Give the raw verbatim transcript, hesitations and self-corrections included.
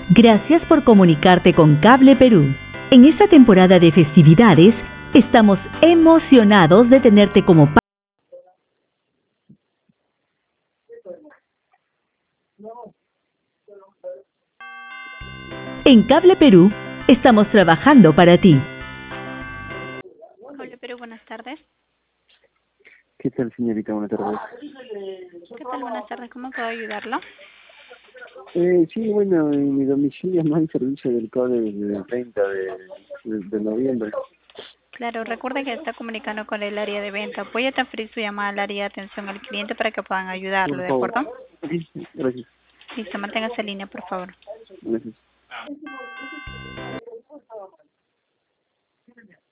Gracias por comunicarte con Cable Perú. En esta temporada de festividades, estamos emocionados de tenerte como parte. En Cable Perú, estamos trabajando para ti. Cable Perú, buenas tardes. ¿Qué tal, señorita? Buenas tardes. ¿Qué tal? Buenas tardes. ¿Cómo puedo ayudarlo? Eh, sí, bueno, en mi domicilio no hay servicio del cable desde el treinta de, de, de noviembre. Claro, recuerde que está comunicando con el área de venta. Voy a transferir su llamada al área de atención al cliente para que puedan ayudarlo, Por ¿de favor. acuerdo? Sí, gracias. Listo, manténgase en línea, por favor. Gracias.